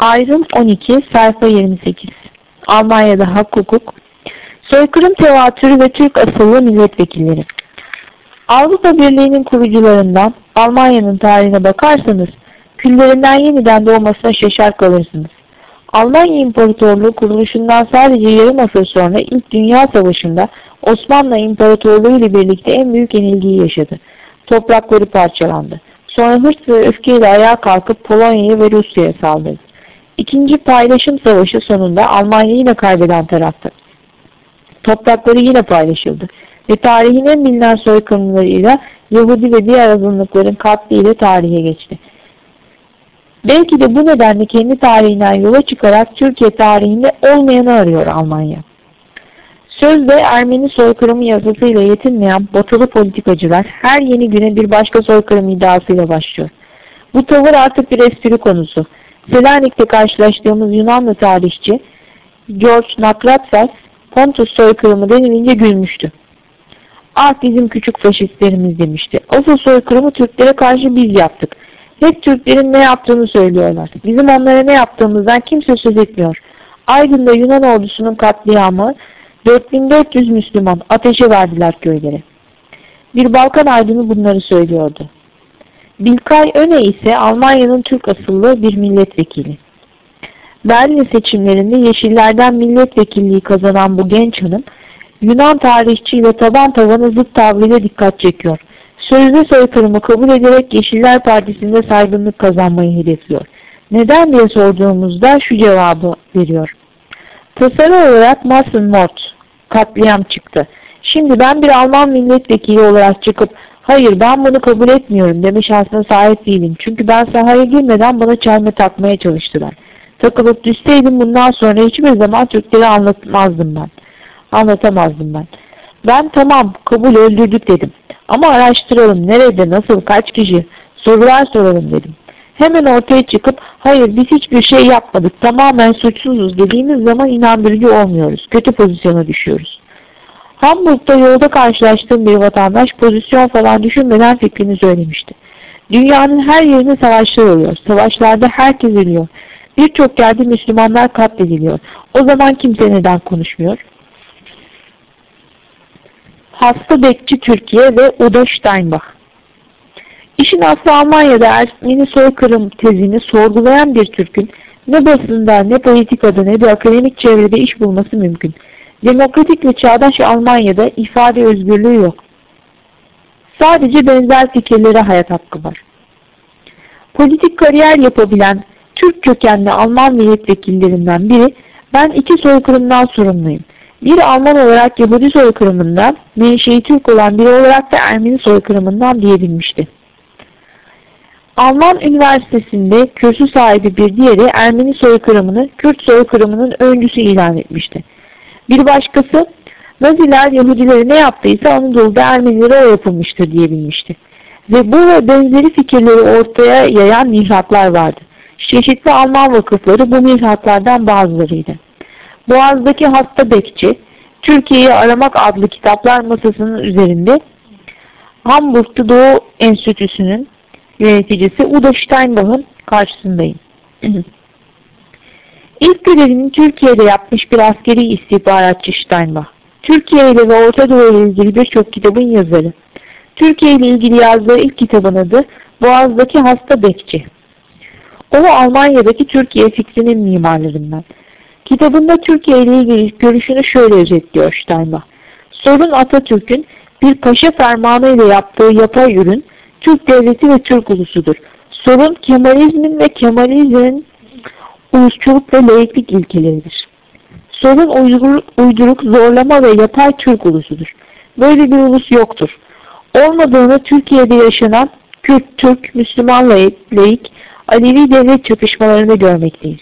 Ayrım 12, sayfa 28. Almanya'da hak hukuk. Soykırım tevatürü ve Türk asıllı milletvekilleri. Avrupa Birliği'nin kurucularından Almanya'nın tarihine bakarsanız, küllerinden yeniden doğmasına şaşar kalırsınız. Almanya İmparatorluğu kuruluşundan sadece yarım asır sonra İlk Dünya Savaşı'nda Osmanlı İmparatorluğu ile birlikte en büyük yenilgiyi yaşadı. Toprakları parçalandı. Sonra hırs ve öfkeyle ayağa kalkıp Polonya'ya ve Rusya'ya saldırdı. İkinci Paylaşım Savaşı sonunda Almanya yine kaybeden taraftı. Toprakları yine paylaşıldı ve tarihin en bilinen soykırımlarıyla Yahudi ve diğer azınlıkların katliyle tarihe geçti. Belki de bu nedenle kendi tarihinden yola çıkarak Türkiye tarihinde olmayanı arıyor Almanya. Sözde Ermeni soykırımı yasasıyla yetinmeyen batılı politikacılar her yeni güne bir başka soykırım iddiasıyla başlıyor. Bu tavır artık bir espri konusu. Selanik'te karşılaştığımız Yunanlı tarihçi George Nakratsas, Pontus soykırımı denilince gülmüştü. Ah bizim küçük faşistlerimiz demişti. Asıl soykırımı Türklere karşı biz yaptık. Hep Türklerin ne yaptığını söylüyorlar. Bizim onlara ne yaptığımızdan kimse söz etmiyor. Aydın'da Yunan ordusunun katliamı 4400 Müslüman ateşe verdiler köyleri. Bir Balkan aydını bunları söylüyordu. Bilkay Öne ise Almanya'nın Türk asıllı bir milletvekili. Berlin seçimlerinde Yeşillerden milletvekilliği kazanan bu genç hanım, Yunan tarihçiyle taban tabana zıt tavrıyla dikkat çekiyor. Sözde soykırımı kabul ederek Yeşiller Partisi'nde saygınlık kazanmayı hedefliyor. Neden diye sorduğumuzda şu cevabı veriyor. Tasarı olarak Massenmord, katliam çıktı. Şimdi ben bir Alman milletvekili olarak çıkıp hayır ben bunu kabul etmiyorum deme şansına sahip değilim. Çünkü ben sahaya girmeden bana çelme takmaya çalıştılar. Takılıp düşseydim bundan sonra hiçbir zaman Türkleri anlatamazdım ben. Ben tamam kabul öldürdük dedim. Ama araştıralım nerede, nasıl, kaç kişi sorular soralım dedim. Hemen ortaya çıkıp hayır biz hiçbir şey yapmadık tamamen suçsuzuz dediğimiz zaman inandırıcı olmuyoruz. Kötü pozisyona düşüyoruz. Hamburg'da yolda karşılaştığım bir vatandaş pozisyon falan düşünmeden fikrini söylemişti. Dünyanın her yerinde savaşlar oluyor. Savaşlarda herkes ölüyor. Birçok yerde Müslümanlar katlediliyor. O zaman kimse neden konuşmuyor? Hasta bekçi Türkiye ve Udo Steinbach. İşin aslı Almanya'da Ermeni soykırım tezini sorgulayan bir Türk'ün ne basında, ne politikada, ne de akademik çevrede iş bulması mümkün. Demokratik ve çağdaş Almanya'da ifade özgürlüğü yok. Sadece benzer fikirlere hayat hakkı var. Politik kariyer yapabilen Türk kökenli Alman milletvekillerinden biri, ben iki soykırımdan sorumluyum. Bir Alman olarak Yahudi soykırımından, menşei Türk olan biri olarak da Ermeni soykırımından diyebilmişti. Alman üniversitesinde kürsü sahibi bir diğeri Ermeni soykırımını Kürt soykırımının öncüsü ilan etmişti. Bir başkası, Naziler Yahudilere ne yaptıysa Anadolu'da Ermenilere o yapılmıştır diyebilmişti. Ve bu ve benzeri fikirleri ortaya yayan mihraklar vardı. Çeşitli Alman vakıfları bu mihraklardan bazılarıydı. Boğaz'daki hasta bekçi, Türkiye'yi aramak adlı kitaplar masasının üzerinde Hamburg'da Doğu Enstitüsü'nün yöneticisi Udo Steinbach'ın karşısındayım. İlk görevini Türkiye'de yapmış bir askeri istihbaratçı Steinbach. Türkiye ile ve Orta Doğu ile ilgili birçok kitabın yazarı. Türkiye ile ilgili yazdığı ilk kitabın adı Boğaz'daki Hasta Bekçi. O Almanya'daki Türkiye fikrinin mimarlarından. Kitabında Türkiye ile ilgili görüşünü şöyle özetliyor Steinbach. Sorun Atatürk'ün bir paşa fermanı ile yaptığı yapay ürün Türk devleti ve Türk ulusudur. Sorun Kemalizmin ve Kemalizmin ulusçuluk ve laiklik ilkeleridir. Sorun uyduruk, zorlama ve yapay Türk ulusudur. Böyle bir ulus yoktur. Olmadığını Türkiye'de yaşanan Kürt, Türk, Müslüman laik, Alevi devlet çatışmalarını görmekteyiz.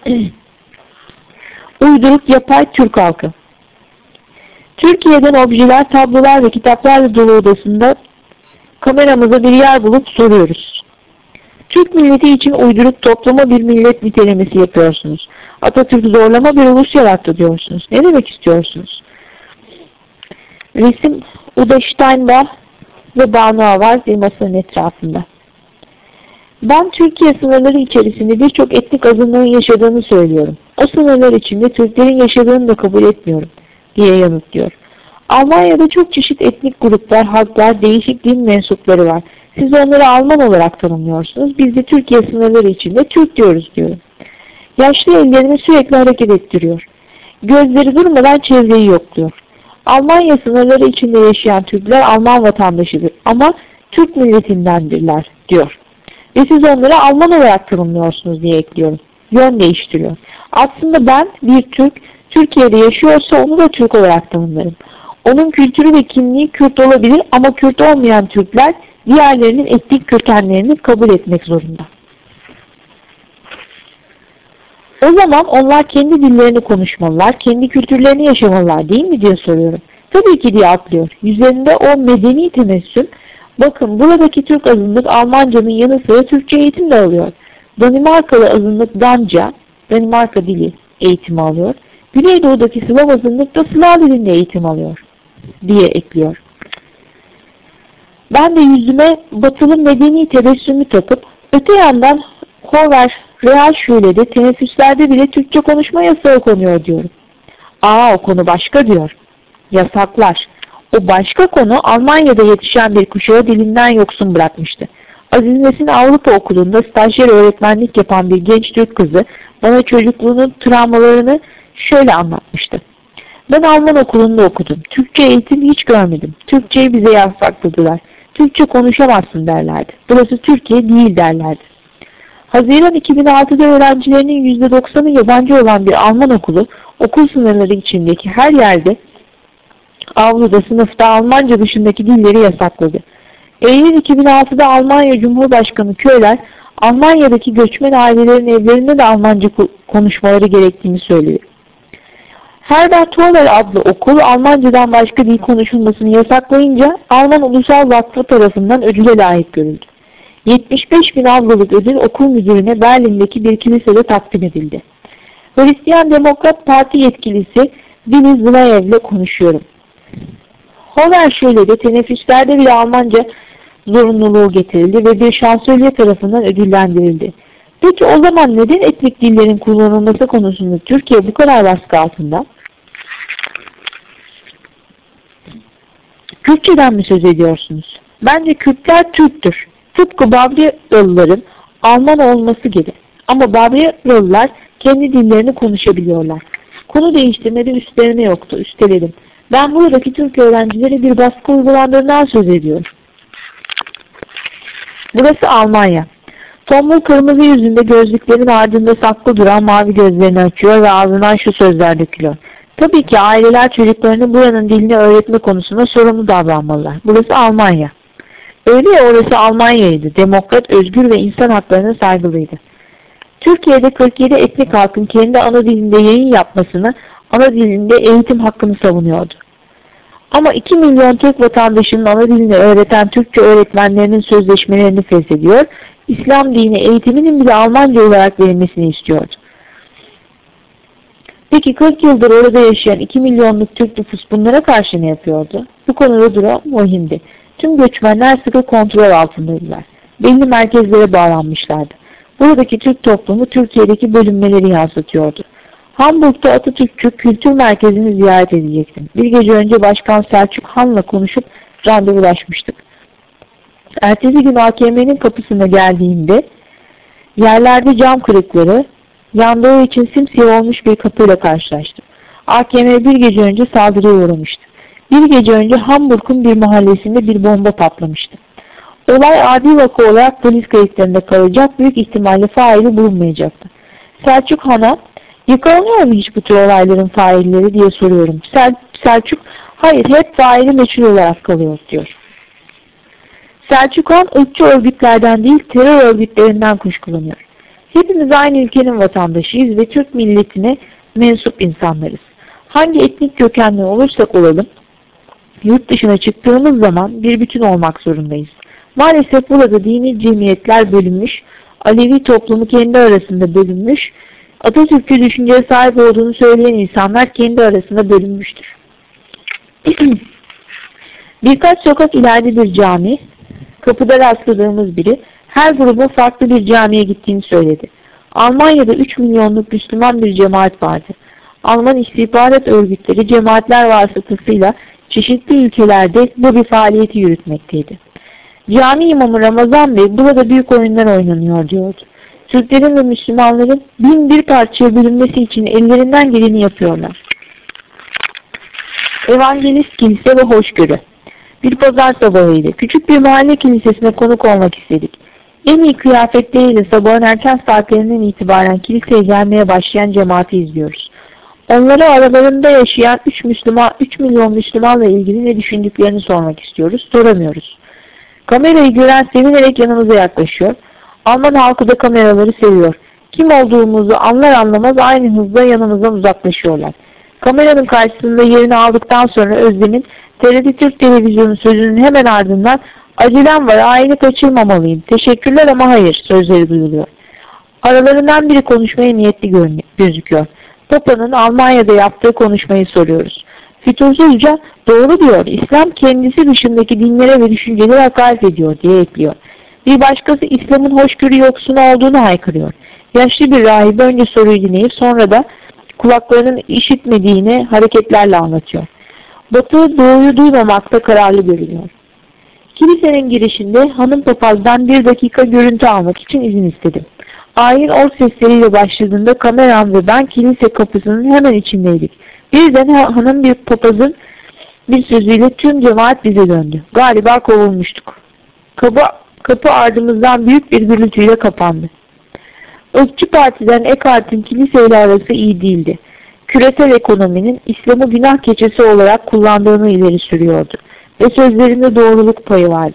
Uyduruk yapay Türk halkı. Türkiye'den objeler, tablolar ve kitaplarla dolu odasında kameramıza bir yer bulup soruyoruz. Türk milleti için uyduruk toplama bir millet nitelemesi yapıyorsunuz. Atatürk zorlama bir ulus yarattı diyorsunuz. Ne demek istiyorsunuz? Resim Udo Steinbach ve Banu Avaz bir masanın etrafında. Ben Türkiye sınırları içerisinde birçok etnik azınlığın yaşadığını söylüyorum. O sınırlar içinde Türklerin yaşadığını da kabul etmiyorum diye yanıtlıyor. Almanya'da çok çeşit etnik gruplar, halklar, değişik din mensupları var. Siz onları Alman olarak tanımlıyorsunuz. Biz de Türkiye sınırları içinde Türk diyoruz diyor. Yaşlı ellerini sürekli hareket ettiriyor. Gözleri durmadan çevreyi yokluyor. Almanya sınırları içinde yaşayan Türkler Alman vatandaşıdır ama Türk milletindendirler diyor. Ve siz onları Alman olarak tanımlıyorsunuz diye ekliyorum. Yön değiştiriyor. Aslında ben bir Türk, Türkiye'de yaşıyorsa onu da Türk olarak tanımlarım. Onun kültürü ve kimliği Kürt olabilir ama Kürt olmayan Türkler diğerlerinin etnik kökenlerini kabul etmek zorunda. O zaman onlar kendi dillerini konuşmalılar, kendi kültürlerini yaşamalılar değil mi diye soruyorum. Tabii ki diye atlıyor. Yüzlerinde o medeni temessüm. Bakın buradaki Türk azınlık Almancanın yanı sıra Türkçe eğitim de alıyor. Danimarkalı azınlık Danca, Danimarka dili eğitimi alıyor. Güneydoğu'daki Slav azınlık da Slav dilinde eğitim alıyor diye ekliyor. Ben de yüzüme batılı medeni tebessümü takıp öte yandan Hover Real Şule'de teneffüslerde bile Türkçe konuşma yasağı konuyor diyorum. O konu başka diyor. Yasaklar. O başka konu Almanya'da yetişen bir kuşağı dilinden yoksun bırakmıştı. Aziz Nesin Avrupa Okulu'nda stajyer öğretmenlik yapan bir genç Türk kızı bana çocukluğunun travmalarını şöyle anlatmıştı. Ben Alman okulunda okudum. Türkçe eğitim hiç görmedim. Türkçeyi bize yasakladılar. Türkçe konuşamazsın derlerdi. Burası Türkiye değil derlerdi. Haziran 2006'da öğrencilerinin %90'ı yabancı olan bir Alman okulu, okul sınırları içindeki her yerde, avluda, sınıfta Almanca dışındaki dilleri yasakladı. Eylül 2006'da Almanya Cumhurbaşkanı Köhler, Almanya'daki göçmen ailelerin evlerinde de Almanca konuşmaları gerektiğini söylüyor. Herbert Holler adlı okul Almancadan başka dil konuşulmasını yasaklayınca Alman Ulusal Vakfı tarafından ödüle layık görüldü. 75.000 avloluk ödül okul müdürüne Berlin'deki bir kilisede takdim edildi. Hristiyan Demokrat Parti yetkilisi Willy Zlaev ile konuşuyorum. Holler şöyle de teneffüslerde bile Almanca zorunluluğu getirildi ve bir şansölye tarafından ödüllendirildi. Peki o zaman neden etnik dillerin kullanılması konusunda Türkiye bu kadar baskı altında? Kürtçeden mi söz ediyorsunuz? Bence Kürtler Türktür. Tıpkı Bavryalıların Alman olması gibi. Ama Bavryalılar kendi dillerini konuşabiliyorlar. Konu değiştirmede üstlerine yoktu, üsteledim. Ben buradaki Türk öğrencilere bir baskı uygulandığından söz ediyorum. Burası Almanya. Tombul kırmızı yüzünde gözlüklerin ardında saklı duran mavi gözlerini açıyor ve ağzından şu sözler dökülüyor. Tabii ki aileler çocuklarının buranın dilini öğretme konusunda sorumlu davranmalılar. Burası Almanya. Öyle ya orası Almanya'ydı. Demokrat, özgür ve insan haklarına saygılıydı. Türkiye'de 47 etnik halkın kendi ana dilinde yayın yapmasını, ana dilinde eğitim hakkını savunuyordu. Ama 2 milyon Türk vatandaşının ana dilini öğreten Türkçe öğretmenlerinin sözleşmelerini feshediyor, İslam dini eğitiminin bile Almanca olarak verilmesini istiyordu. Peki 40 yıldır orada yaşayan 2 milyonluk Türk nüfus bunlara karşı ne yapıyordu? Bu konuda durum vahimdi. Tüm göçmenler sıkı kontrol altındaydılar. Belli merkezlere bağlanmışlardı. Buradaki Türk toplumu Türkiye'deki bölünmeleri yansıtıyordu. Hamburg'da Atatürkçü Kültür Merkezi'ni ziyaret edecektim. Bir gece önce Başkan Selçuk Han'la konuşup randevulaşmıştık. Ertesi gün AKM'nin kapısına geldiğimde yerlerde cam kırıkları, yandığı için simsiyah olmuş bir kapıyla karşılaştım. AKM bir gece önce saldırıya uğramıştı. Bir gece önce Hamburg'un bir mahallesinde bir bomba patlamıştı. Olay adi vaka olarak polis kayıtlarında kalacak, büyük ihtimalle faili bulunmayacaktı. Selçuk Han'a, yakalanıyor mu hiç bu tür olayların failleri diye soruyorum. Selçuk, hayır hep faili meçhul olarak kalıyor diyor. Selçuk Han, ırkçı örgütlerden değil terör örgütlerinden kuşkulanıyor. Hepimiz aynı ülkenin vatandaşıyız ve Türk milletine mensup insanlarız. Hangi etnik kökenli olursak olalım, yurt dışına çıktığımız zaman bir bütün olmak zorundayız. Maalesef burada dini cemiyetler bölünmüş, Alevi toplumu kendi arasında bölünmüş, Atatürkçü düşünceye sahip olduğunu söyleyen insanlar kendi arasında bölünmüştür. Birkaç sokak ileride bir cami, kapıda rastladığımız biri, Her gruba farklı bir camiye gittiğini söyledi. Almanya'da 3 milyonluk Müslüman bir cemaat vardı. Alman istihbarat örgütleri cemaatler vasıtasıyla çeşitli ülkelerde bu bir faaliyeti yürütmekteydi. Cami imamı Ramazan Bey burada büyük oyunlar oynanıyor diyordu. Türklerin ve Müslümanların bin bir parçaya bölünmesi için ellerinden geleni yapıyorlar. Evangelist kilise ve hoşgörü. Bir pazar sabahıydı. Küçük bir mahalle kilisesine konuk olmak istedik. En iyi kıyafetleriyle sabahın erken saatlerinden itibaren kiliseye gelmeye başlayan cemaati izliyoruz. Onlara aralarında yaşayan 3 milyon Müslümanla ilgili ne düşündüklerini sormak istiyoruz. Soramıyoruz. Kamerayı gören sevinerek yanımıza yaklaşıyor. Alman halkı da kameraları seviyor. Kim olduğumuzu anlar anlamaz aynı hızla yanımızdan uzaklaşıyorlar. Kameranın karşısında yerini aldıktan sonra Özlem'in TRT Türk Televizyonu sözünün hemen ardından "Acelem var, aile kaçırmamalıyım, teşekkürler ama hayır" sözleri duyuluyor. Aralarından biri konuşmaya niyetli gözüküyor. Papa'nın Almanya'da yaptığı konuşmayı soruyoruz. Fütursuzca "Doğru diyor, İslam kendisi dışındaki dinlere ve düşüncelere hakaret ediyor" diye ekliyor. Bir başkası İslam'ın hoşgörü yoksunu olduğunu haykırıyor. Yaşlı bir rahibe önce soruyu dinleyip sonra da kulaklarının işitmediğini hareketlerle anlatıyor. Batı doğuyu duymamakta kararlı görünüyor. Kilisenin girişinde hanım papazdan 1 dakika görüntü almak için izin istedim. Ayin org sesleriyle başladığında kameram ve ben kilise kapısının hemen içindeydik. Birden hanım bir papazın bir sözüyle tüm cemaat bize döndü. Galiba kovulmuştuk. Kapı ardımızdan büyük bir gürültüyle kapandı. Irkçı partiden Eckhart'ın kiliseyle arası iyi değildi. Küresel ekonominin İslam'ı günah keçesi olarak kullandığını ileri sürüyordu. Ve sözlerinde doğruluk payı vardı.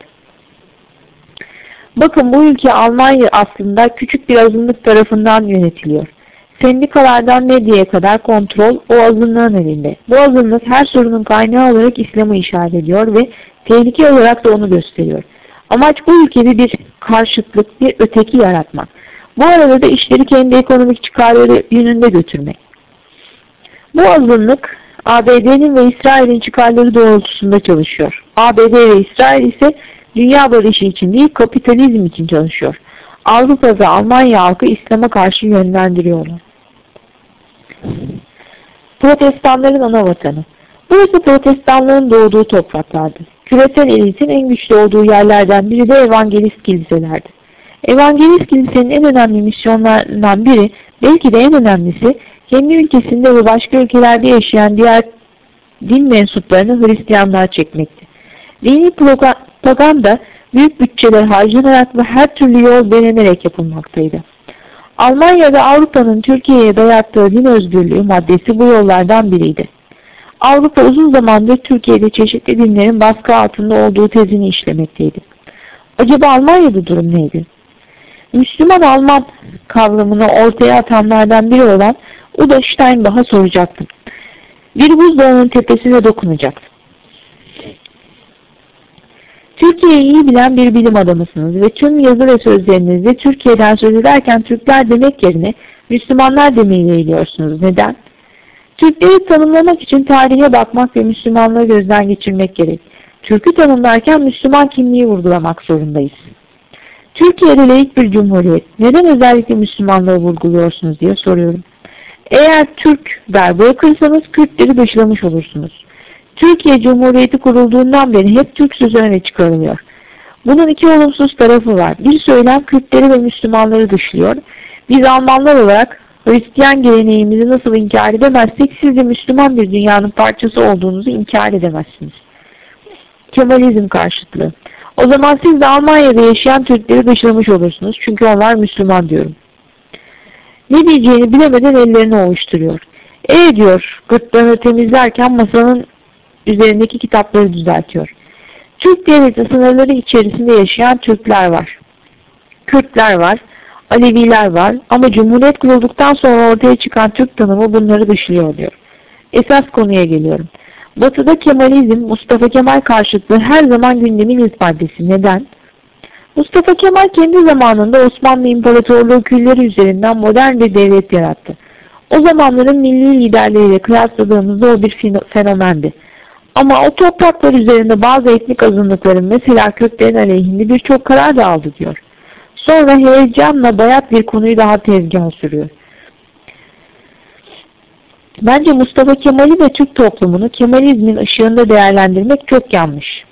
Bakın, bu ülke Almanya aslında küçük bir azınlık tarafından yönetiliyor. Sendikalardan medyaya kadar kontrol o azınlığın elinde. Bu azınlık her sorunun kaynağı olarak İslam'ı işaret ediyor ve tehlike olarak da onu gösteriyor. Amaç bu ülkede bir karşıtlık, bir öteki yaratmak. Bu arada da işleri kendi ekonomik çıkarları yönünde götürmek. Bu azınlık ABD'nin ve İsrail'in çıkarları doğrultusunda çalışıyor. ABD ve İsrail ise dünya barışı için değil, kapitalizm için çalışıyor. Avrupa ve Almanya halkı İslam'a karşı yönlendiriyorlar. Protestanların ana vatanı. Burası protestanlığın doğduğu topraklardı. Küresel elitin en güçlü olduğu yerlerden biri de evangelist kiliselerdi. Evangelist kilisenin en önemli misyonlarından biri, belki de en önemlisi, kendi ülkesinde ve başka ülkelerde yaşayan diğer din mensuplarını Hristiyanlığa çekmekti. Dini propaganda büyük bütçeler harcanarak ve her türlü yol denenerek yapılmaktaydı. Almanya ve Avrupa'nın Türkiye'ye dayattığı din özgürlüğü maddesi bu yollardan biriydi. Avrupa uzun zamandır Türkiye'de çeşitli dinlerin baskı altında olduğu tezini işlemekteydi. Acaba Almanya'da durum neydi? Müslüman Alman kavramını ortaya atanlardan biri olan Udo Steinbach'a soracaktım. Bir buzdağının tepesine dokunacaktım. Türkiye'yi iyi bilen bir bilim adamısınız ve tüm yazı ve sözlerinizde Türkiye'den söz ederken Türkler demek yerine Müslümanlar demeyi yeğliyorsunuz. Neden? Türkleri tanımlamak için tarihe bakmak ve Müslümanlığı gözden geçirmek gerek. Türk'ü tanımlarken Müslüman kimliği vurgulamak zorundayız. Türkiye'de laik bir cumhuriyet. Neden özellikle Müslümanlığı vurguluyorsunuz diye soruyorum. Eğer Türk der bırakırsanız Kürtleri dışlamış olursunuz. Türkiye Cumhuriyeti kurulduğundan beri hep Türk sözü öne çıkarılıyor. Bunun iki olumsuz tarafı var. Bir söylem Kürtleri ve Müslümanları dışlıyor. Biz Almanlar olarak Hristiyan geleneğimizi nasıl inkar edemezsek siz de Müslüman bir dünyanın parçası olduğunuzu inkar edemezsiniz. Kemalizm karşıtlığı. O zaman siz de Almanya'da yaşayan Türkleri dışlamış olursunuz. Çünkü onlar Müslüman diyorum. Ne diyeceğini bilemeden ellerini ovuşturuyor. Diyor, gırtlağını temizlerken masanın üzerindeki kitapları düzeltiyor. Türk devleti sınırları içerisinde yaşayan Türkler var. Kürtler var. Aleviler var. Ama Cumhuriyet kurulduktan sonra ortaya çıkan Türk tanımı bunları dışlıyor diyor. Esas konuya geliyorum. Batı'da Kemalizm, Mustafa Kemal karşıtlığı her zaman gündemin ilk maddesi. Neden? Mustafa Kemal kendi zamanında Osmanlı İmparatorluğu külleri üzerinden modern bir devlet yarattı. O zamanların milli liderleriyle kıyasladığımızda o bir fenomendi. Ama o topraklar üzerinde bazı etnik azınlıkların, mesela Kürtlerin aleyhinde birçok karar da aldı diyor. Sonra heyecanla bayat bir konuyu daha tezgaha sürüyor. Bence Mustafa Kemal'i ve Türk toplumunu Kemalizmin ışığında değerlendirmek çok yanlış.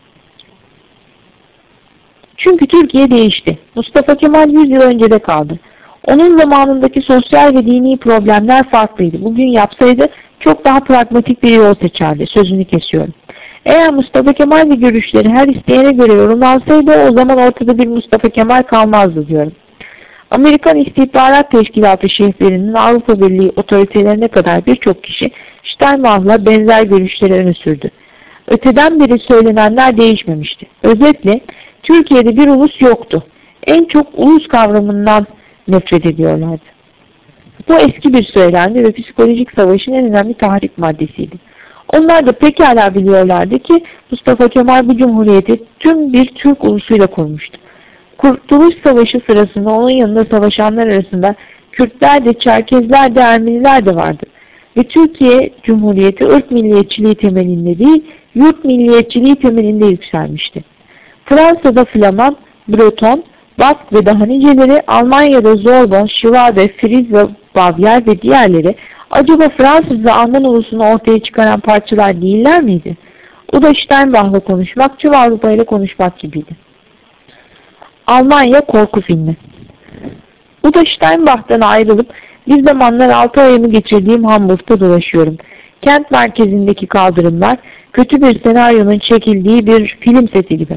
Çünkü Türkiye değişti. Mustafa Kemal 100 yıl öncede kaldı. Onun zamanındaki sosyal ve dini problemler farklıydı. Bugün yapsaydı çok daha pragmatik bir yol seçerdi. Sözünü kesiyorum. Eğer Mustafa Kemal ve görüşleri her isteyene göre yorumlansaydı o zaman ortada bir Mustafa Kemal kalmazdı diyorum. Amerikan İstihbarat Teşkilatı şeflerinin Avrupa Birliği otoritelerine kadar birçok kişi Steinmach'la benzer görüşleri öne sürdü. Öteden beri söylenenler değişmemişti. Özetle Türkiye'de bir ulus yoktu. En çok ulus kavramından nefret ediyorlardı. Bu eski bir söylemdi ve psikolojik savaşın en önemli tahrik maddesiydi. Onlar da pekala biliyorlardı ki Mustafa Kemal bu cumhuriyeti tüm bir Türk ulusuyla kurmuştu. Kurtuluş Savaşı sırasında onun yanında savaşanlar arasında Kürtler de, Çerkezler de, Ermeniler de vardı. Ve Türkiye Cumhuriyeti ırk milliyetçiliği temelinde değil, yurt milliyetçiliği temelinde yükselmişti. Fransa'da Flaman, Breton, Bask ve daha niceleri, Almanya'da Zorbon, Şivade, Friz ve Bavyer ve diğerleri acaba Fransız ve Alman ulusunu ortaya çıkaran parçalar değiller miydi? O da Steinbach'la konuşmak, tüm Avrupa ile konuşmak gibiydi. Almanya korku filmi. Bu da Steinbach'tan ayrılıp bir zamanlar 6 ayımı geçirdiğim Hamburg'ta dolaşıyorum. Kent merkezindeki kaldırımlar kötü bir senaryonun çekildiği bir film seti gibi.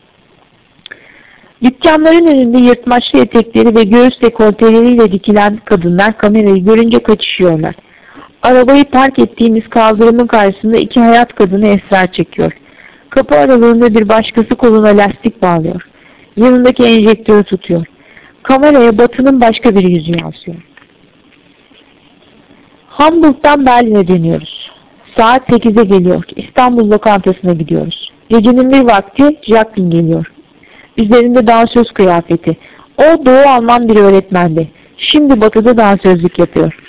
Dükkanların önünde yırtmaçlı etekleri ve göğüs dekolteleriyle dikilen kadınlar kamerayı görünce kaçışıyorlar. Arabayı park ettiğimiz kaldırımın karşısında iki hayat kadını esrar çekiyor. Kapı aralığında bir başkası koluna lastik bağlıyor. Yanındaki enjektörü tutuyor. Kameraya Batı'nın başka bir yüzü yansıyor. Hamburg'dan Berlin'e dönüyoruz. Saat 8'e geliyor. İstanbul lokantasına gidiyoruz. Gecenin bir vakti Jacqueline geliyor. Üzerinde dansöz kıyafeti. O Doğu Alman bir öğretmendi. Şimdi Batı'da dansözlük yapıyor.